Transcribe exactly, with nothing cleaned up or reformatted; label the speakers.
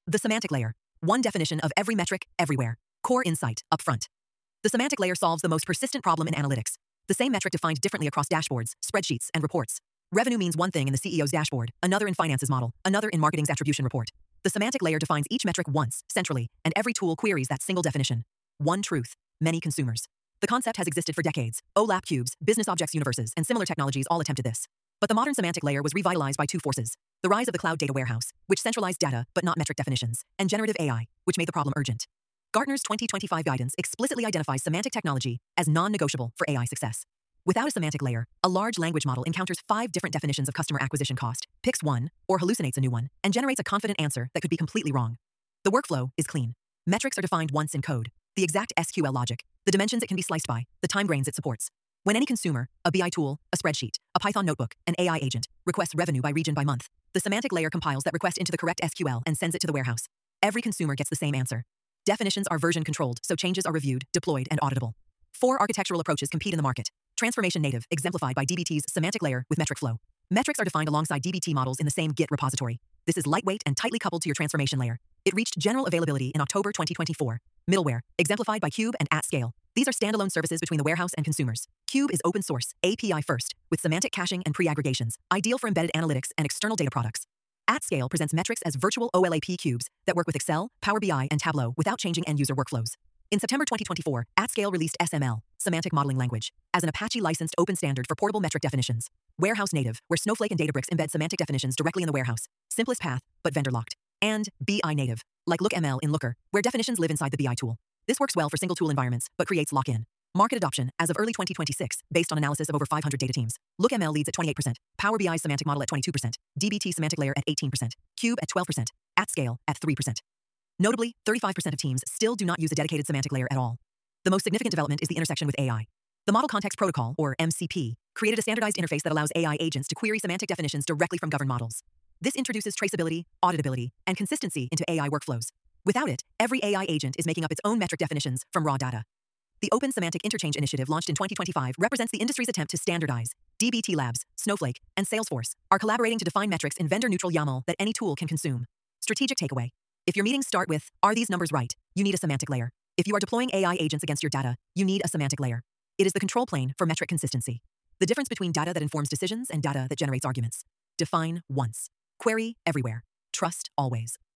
Speaker 1: The semantic layer. One definition of every metric, everywhere. Core insight, upfront. The semantic layer solves the most persistent problem in analytics. The same metric defined differently across dashboards, spreadsheets, and reports. Revenue means one thing in the C E O's dashboard, another in finance's model, another in marketing's attribution report. The semantic layer defines each metric once, centrally, and every tool queries that single definition. One truth, many consumers. The concept has existed for decades. OLAP cubes, business objects universes, and similar technologies all attempted this. But the modern semantic layer was revitalized by two forces: the rise of the cloud data warehouse, which centralized data but not metric definitions, and generative A I, which made the problem urgent. Gartner's twenty twenty-five guidance explicitly identifies semantic technology as non-negotiable for A I success. Without a semantic layer, a large language model encounters five different definitions of customer acquisition cost, picks one, or hallucinates a new one, and generates a confident answer that could be completely wrong. The workflow is clean. Metrics are defined once in code, the exact S Q L logic, the dimensions it can be sliced by, the time grains it supports. When any consumer, a B I tool, a spreadsheet, a Python notebook, an A I agent, requests revenue by region by month, the semantic layer compiles that request into the correct S Q L and sends it to the warehouse. Every consumer gets the same answer. Definitions are version controlled, so changes are reviewed, deployed, and auditable. Four architectural approaches compete in the market. Transformation native, exemplified by D B T's semantic layer with metric flow. Metrics are defined alongside D B T models in the same Git repository. This is lightweight and tightly coupled to your transformation layer. It reached general availability in October twenty twenty-four. Middleware, exemplified by Cube and at scale. These are standalone services between the warehouse and consumers. Cube is open source, A P I first, with semantic caching and pre-aggregations, ideal for embedded analytics and external data products. At scale presents metrics as virtual OLAP cubes that work with Excel, Power B I, and Tableau without changing end-user workflows. In September twenty twenty-four, AtScale released S M L, Semantic Modeling Language, as an Apache-licensed open standard for portable metric definitions. Warehouse native, where Snowflake and Databricks embed semantic definitions directly in the warehouse. Simplest path, but vendor-locked. And B I native, like LookML in Looker, where definitions live inside the B I tool. This works well for single-tool environments, but creates lock-in. Market adoption, as of early twenty twenty-six, based on analysis of over five hundred data teams. LookML leads at twenty-eight percent, Power B I semantic model at twenty-two percent, D B T semantic layer at eighteen percent, Cube at twelve percent, AtScale at three percent. Notably, thirty-five percent of teams still do not use a dedicated semantic layer at all. The most significant development is the intersection with A I. The Model Context Protocol, or M C P, created a standardized interface that allows A I agents to query semantic definitions directly from governed models. This introduces traceability, auditability, and consistency into A I workflows. Without it, every A I agent is making up its own metric definitions from raw data. The Open Semantic Interchange Initiative, launched in twenty twenty-five, represents the industry's attempt to standardize. D B T Labs, Snowflake, and Salesforce are collaborating to define metrics in vendor-neutral YAML that any tool can consume. Strategic takeaway. If your meetings start with, "Are these numbers right?" you need a semantic layer. If you are deploying A I agents against your data, you need a semantic layer. It is the control plane for metric consistency. The difference between data that informs decisions and data that generates arguments. Define once. Query everywhere. Trust always.